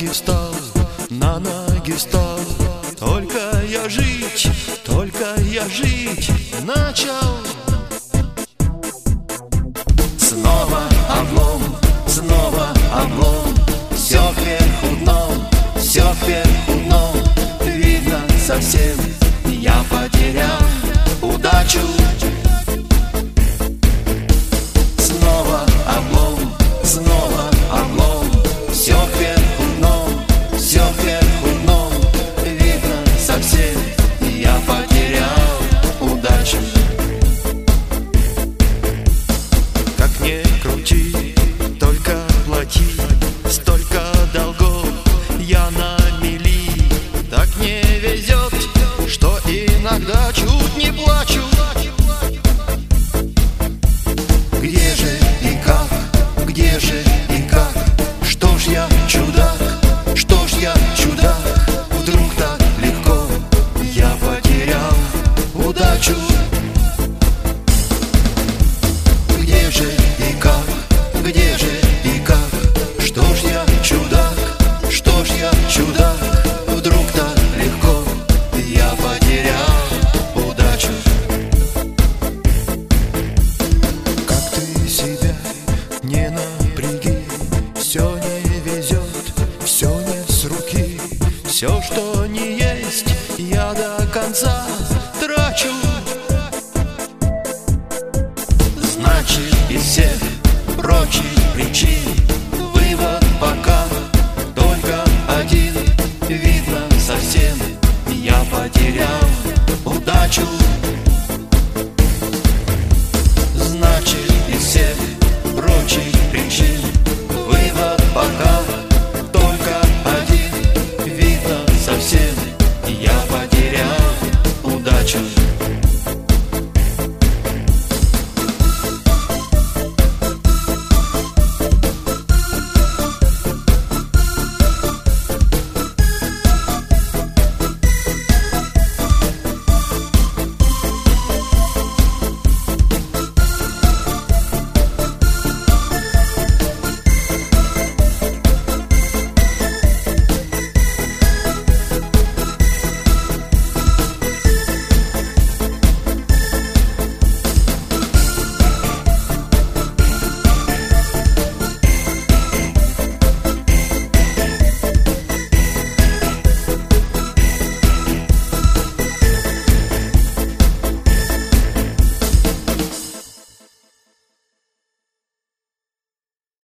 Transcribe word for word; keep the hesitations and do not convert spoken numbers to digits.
ноги стал, на ноги стал. Только я жить, только я жить начал. Снова облом, снова облом. Все кверху дном, все кверху дном. Видно совсем, я потерял удачу. Снова облом, снова облом. Все кверху дном, все кверху дном. Видно совсем, я потерял удачу. Как не крути, только плати. Столько долгов я на мели. Так не везет, что иногда чуть не плачу. Где же и как, где же и как? Что ж я чудак, что ж я чудак? Вдруг так легко я потерял удачу. Где же и как, где же и как? Что ж я чудак, что ж я чудак? Вдруг так легко я потерял удачу. Как ты себя не напряги, все не везет, все не с руки. Все, что не есть, я до конца трачу. Значит, из всех прочих причин вывод пока только один. Видно совсем, я потерял удачу.